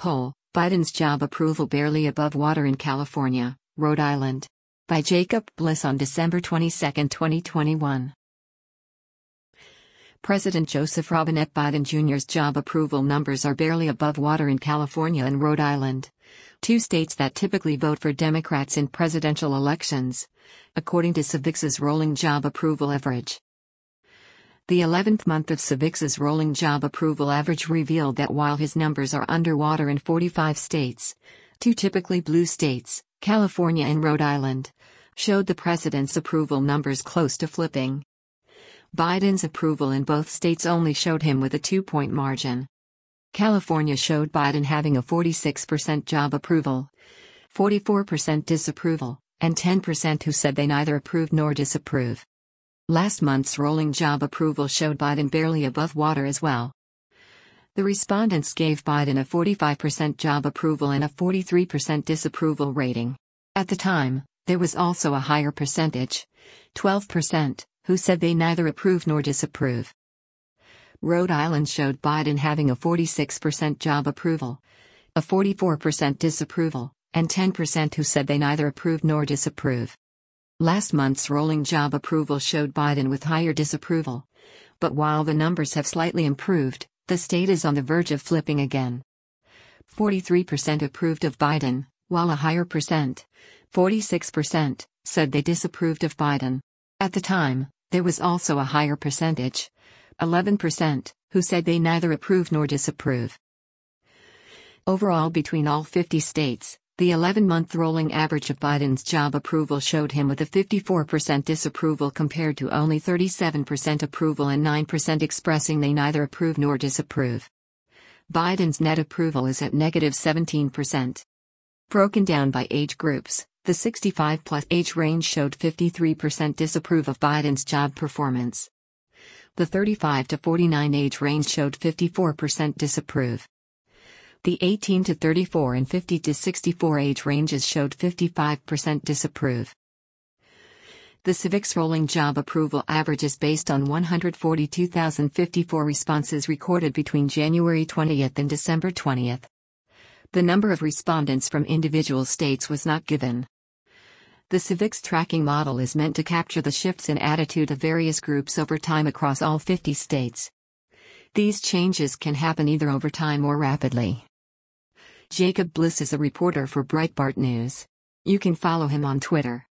poll, Biden's job approval barely above water in California, Rhode Island. By Jacob Bliss on December 22, 2021. President Joseph Robinette Biden Jr.'s job approval numbers are barely above water in California and Rhode Island, two states that typically vote for Democrats in presidential elections, according to Civix's rolling job approval average. The 11th month of Civix's rolling job approval average revealed that while his numbers are underwater in 45 states, two typically blue states, California and Rhode Island, showed the president's approval numbers close to flipping. Biden's approval in both states only showed him with a 2-point margin. California showed Biden having a 46% job approval, 44% disapproval, and 10% who said they neither approve nor disapprove. Last month's rolling job approval showed Biden barely above water as well. The respondents gave Biden a 45% job approval and a 43% disapproval rating. At the time, there was also a higher percentage, 12%, who said they neither approve nor disapprove. Rhode Island showed Biden having a 46% job approval, a 44% disapproval, and 10% who said they neither approve nor disapprove. Last month's rolling job approval showed Biden with higher disapproval. But while the numbers have slightly improved, the state is on the verge of flipping again. 43% approved of Biden, while a higher percent, 46%, said they disapproved of Biden. At the time, there was also a higher percentage, 11%, who said they neither approve nor disapprove. Overall, between all 50 states, the 11-month rolling average of Biden's job approval showed him with a 54% disapproval compared to only 37% approval and 9% expressing they neither approve nor disapprove. Biden's net approval is at -17%. Broken down by age groups, the 65-plus age range showed 53% disapprove of Biden's job performance. The 35 to 49 age range showed 54% disapprove. The 18 to 34 and 50 to 64 age ranges showed 55% disapprove. The Civix rolling job approval average is based on 142,054 responses recorded between January 20 and December 20. The number of respondents from individual states was not given. The Civix tracking model is meant to capture the shifts in attitude of various groups over time across all 50 states. These changes can happen either over time or rapidly. Jacob Bliss is a reporter for Breitbart News. You can follow him on Twitter.